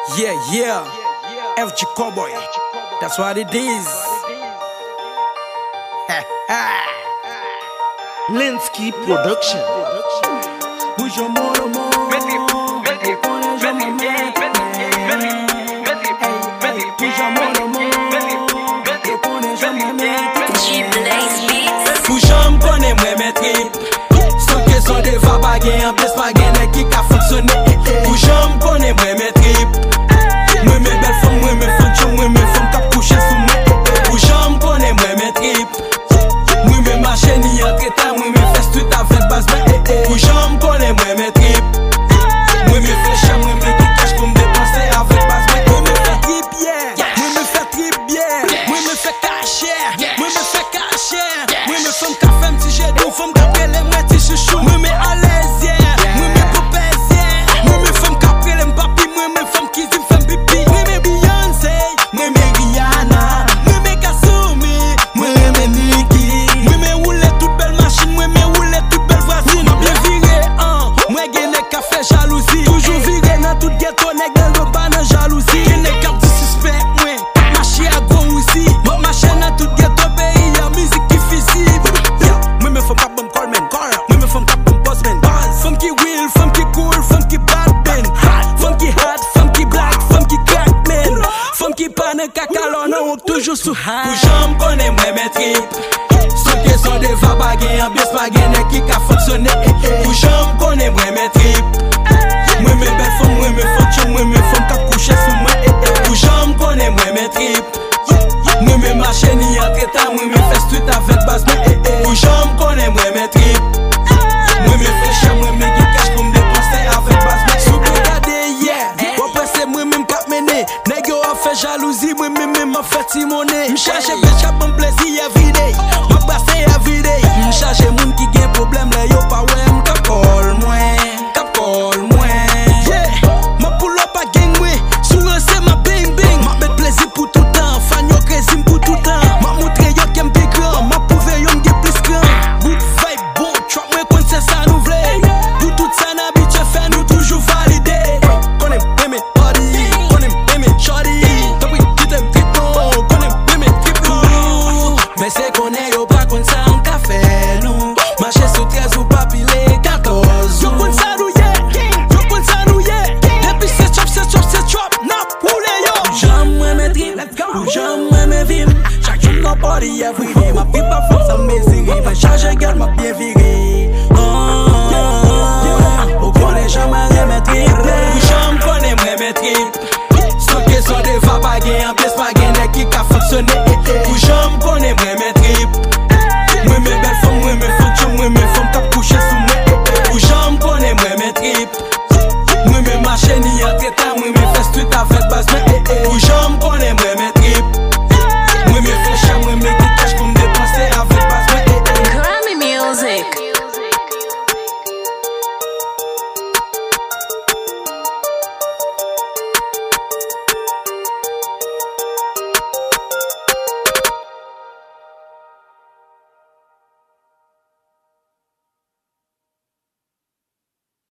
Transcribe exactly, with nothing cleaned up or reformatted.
Yeah, yeah, F G Cowboy, that's what it is. Linsky Production. Puxa moro moro, puxa m konen mwen men trip. Son kesyon de va bagay an ples pa gen nek ki ka fonksyone. Puxa m konen mwen men trip. Mwen men bel fom, mwen men fonksyon, mwen men fom kap kouche sou mwen. Puxa m konen mwen men trip. Mwen men mache ni entre tan, mwen men fes tout avek bas mwen. Puxa m konen mwen men trip. Mwen men fleche, mwen men ki cash pou m depanse avek bas mwen. Mwen men fe trip, yeah. Mwen men fe trip, yeah. Mwen men fe cash, yeah. Mwen men fe cash, yeah. Mwen men fom ka fem ti jedou, fom ka prele mwen ti chouchou. Mwen men alez, yeah. Mwen men popez, yeah. Mwen men fom ka prele m papi, mwen men fom ki zim fem pipi. Mwen men Beyoncé, mwen men Rihanna, mwen men Kasumi, mwen men Nicki. Mwen men roule tout bel machine, mwen men roule tout bel voisine. Mwen bien viré, hein. Mwen gen nek ka fe jalousie. Toujours viré nan tout ghetto, nek nan do pa nan jalousie. Gen nek kap di suspect, mwen machi a go aussi. Mwen machi nan tout ghetto pays, y'a musique qui visible. Mwen men fom kap bom call men, mwen men fom kap bom boss men. Fom ki real, fom ki cool, fom ki bad men. Fom ki hot, fom ki black, fom ki crack men. Fom ki pa nan kakalon, nan wok toujou sou high. Puja m konen mwen men trip. Son kesyon de va bagay an bes pa gen nek ki ka fonksyone. Puja m konen mwen men trip. Mwen men bel fom, mwen men fonksyon, mwen men fom kap kouche sou mwen. Puja m konen mwen men trip. Mwen men mache ni entre tan, mwen men fes tout avek bas mwen. Puja m konen mwen men trip. Mwen men fleche, mwen men ki cash pou m depanse avek bas mwen. Sou pou gade, yeah. Wapre se mwen men kap mene. Neg yo a fe jalousie, mwen men men ma fe timone. M chache bitch kap bon plezi everyday. Ma brase everyday. M chache moun ki gen problem le yo pa we m kap call mwen. Kap call mwen. Yeah. Ma pull up a gang mwen. Sou rense ma bing bing. Ma bet plezi pou toutan. Fan yo krezim pou toutan. Ma moutre yo kem pi gran. Ma pouve yo m gen plis gran. Good vibe, bon trap mwen kon se sa nou vle. Pou tout sa n'habitue fè nou toujou valide. Konen beme body, konen beme shorty. Tapri kitem trip nou, konen beme trip nou. Men se konen yo pa kon sa an ka fè nou. Mache sou trez ou papi le quatorze. Yo kon sa nou ye, yo kon sa nou ye. Depi se chop, se chop, se chop, nap roule yo. Ou jam mwen men trip, ou jam mwen men vim. Chak joun nan party everyday. Ma pi pa fok sa me ziri. Men chaje gel ma bien viri.